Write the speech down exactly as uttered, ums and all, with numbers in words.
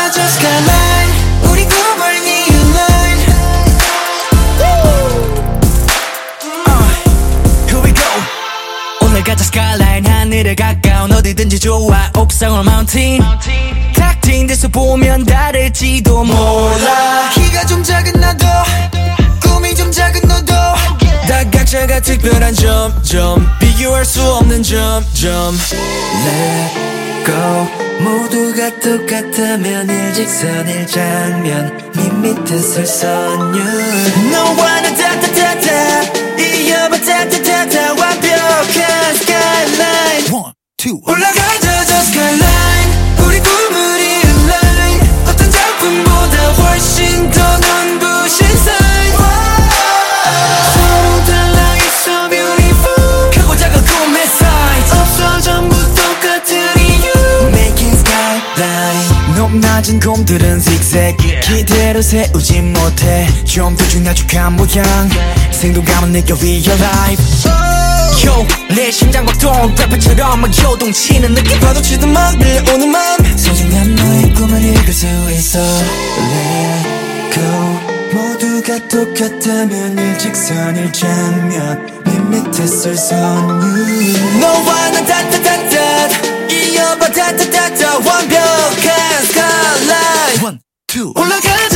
저 skyline 우리 꿈을 neon line uh, Here we go 오늘 가자 skyline 하늘에 가까운 어디든지 좋아 옥상 or mountain 탁 트인 데서 보면 다를지도 몰라 키가 좀 작은 나도 꿈이 좀 작은 너도 다 각자가 특별한 점점 비교할 수 없는 점점 Let go 모두가 똑같다면 일직선 일장면 밋밋한 설선율 너와 나 따따따따 이어봐 따따따따 완벽한 skyline One, two 올라가자 저 skyline 우리 꿈을 realign 어떤 작품보다 훨씬 더 눈부신 sign 서로 달라 it's so beautiful 크고 작은 꿈의 size 없어 전부 똑같은 이유 Making skyline 높낮은 곰들은 zigzag 기대로 세우지 못해 좀 더 중야죽한 모양 생동감은 느껴 real life Yo, 내 심장 박동 래퍼처럼 막 요동치는 느낌 파도치듯 막 밀려오는 맘 소중한 너의 꿈을 이룰 수 있어 Let go 모두가 똑같다면 일직선 일장면 밋밋했을 선율 너와 나 따따따따 이어봐 따따따따 완벽한 skyline One, two 올라가자